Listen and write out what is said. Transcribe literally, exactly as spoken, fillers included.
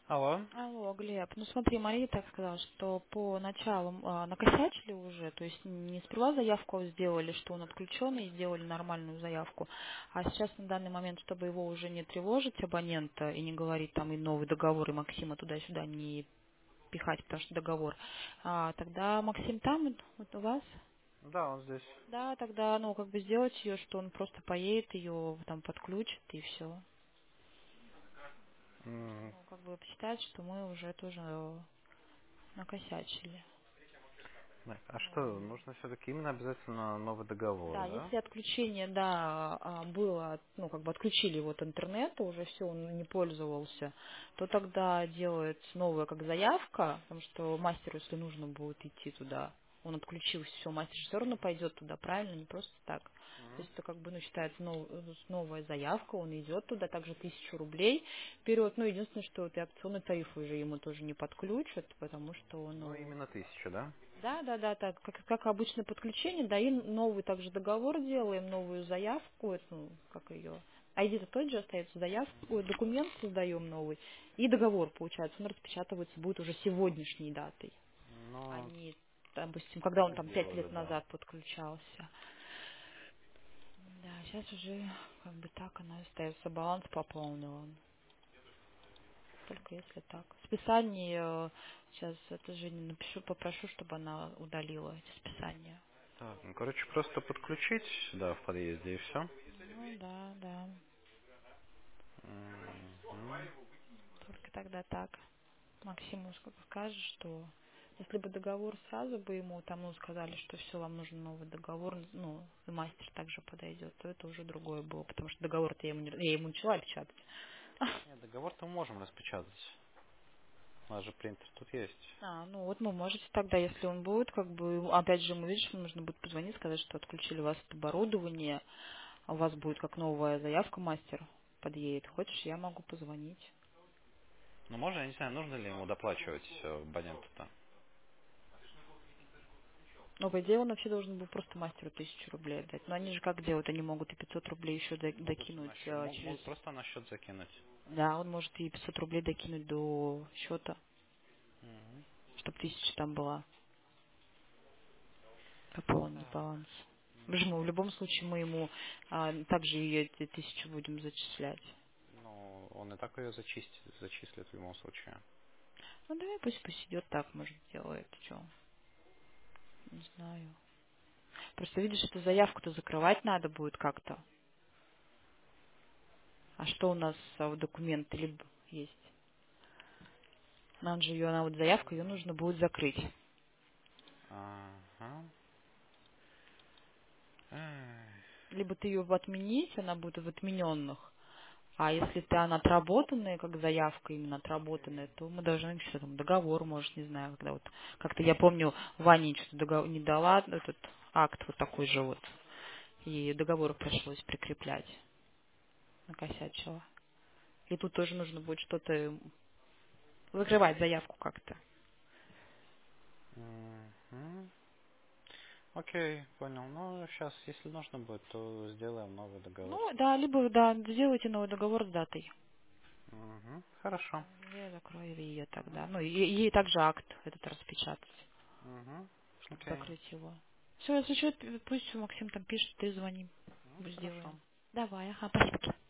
Алло? Алло, Глеб, ну смотри, Мария так сказала, что по началу а, накосячили уже, то есть не сперва заявку сделали, что он отключен, и сделали нормальную заявку, а сейчас на данный момент, чтобы его уже не тревожить абонента и не говорить там и новый договор, и Максима туда-сюда не пихать, потому что договор, а, тогда Максим там, вот вот у вас? Да, он здесь. Да, тогда, ну, как бы сделать ее, что он просто поедет, ее там подключит, и все. М, Ну, как бы посчитать, что мы уже тоже э, накосячили. да. А что, Ну, нужно все-таки именно обязательно новый договор, да, да? если отключение, да, а, было, ну, как бы отключили его от интернета, уже все, он не пользовался, то тогда делается новая как заявка, потому что мастеру, если нужно будет идти туда, он отключился, все, мастер все равно пойдет туда, правильно, не просто так. То Мгм. есть это как бы, ну, считается нов- э, новая заявка, он идет туда, также тысячу рублей вперед. Ну, единственное, что вот и акционный тариф уже ему тоже не подключат, потому что он, Ну, ну, именно тысяча, да? да, да, да, так, как, как обычно подключение, да, и новый также договор делаем, новую заявку, это, ну, как ее, ай ди-то тот же остается, заявку, ой, документ создаем новый, и договор, получается, он распечатывается будет уже сегодняшней датой, а Ну, не, допустим, когда он так там пять делали, лет да. назад подключался. Да, сейчас уже как бы так она остается, баланс пополнила. Только если так. Списание, сейчас это Жене напишу, попрошу, чтобы она удалила эти списания. Так, ну, короче, просто подключить сюда в подъезде и все. Ну да, да. Только тогда так. Максиму ск- скажешь, что если бы договор сразу бы ему там ну, сказали, что все, вам нужен новый договор, ну, и мастер также подойдет, то это уже другое было, потому что договор-то я ему, не- я ему начала печатать. Нет, договор-то мы можем распечатать. У нас же принтер тут есть. А, ну вот вы можете тогда, если он будет, как бы, опять же, ему, видишь, нужно будет позвонить, сказать, что отключили у вас от оборудования, а у вас будет как новая заявка, мастер подъедет. Хочешь, я могу позвонить. Ну, можно, я не знаю, нужно ли ему доплачивать э, абоненту-то? Но, по идее, он вообще должен был просто мастеру тысячу рублей отдать. Но они же как делают? Они могут и пятьсот рублей еще до- Ну, то есть на докинуть счет, э, мог, через... мог просто на счет закинуть. Да, он может и пятьсот рублей докинуть до счета, Мгм. чтобы тысяча там была. Пополнить Так, баланс. Мы же ну, мы в любом случае мы ему а, также и эти тысячу будем зачислять. ну, он и так ее зачистит, зачислит в любом случае. Ну давай пусть пусть идет так, может, делает. Что? Не знаю. Просто видишь, эту заявку-то закрывать надо будет как-то. А что у нас а, вот документы либо есть? Нам же ее, она вот заявка, ее нужно будет закрыть. Ага. Эх, Либо ты ее отменить, она будет в отмененных. А если ты она отработанная, как заявка именно отработанная, то мы должны что там, договор, может, не знаю, когда вот как-то я помню, Ване что-то договор не дала, этот акт вот такой же вот. И договор пришлось прикреплять, накосячила. И тут тоже нужно будет что-то закрывать заявку как-то. мгм. Окей, понял. Ну, сейчас, если нужно будет, то сделаем новый договор. Ну, да, либо, да, сделайте новый договор с датой. Мгм. Хорошо. Я закрою ее тогда. Ну, и ей также акт этот распечатать, Угу. чтобы Окей. закрыть его. Все, если что, пусть Максим там пишет, ты звони. Ну, хорошо. Сделаем. Давай, ага, спасибо.